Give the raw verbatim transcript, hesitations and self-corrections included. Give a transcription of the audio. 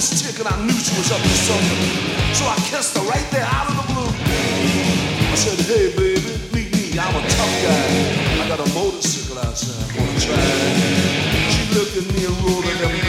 this chick and I knew she was up to something. So I kissed her right there out of the blue. I said, hey baby, meet me, I'm a tough guy. I got a motorcycle outside, I'm gonna try. She looked at me and rolled her them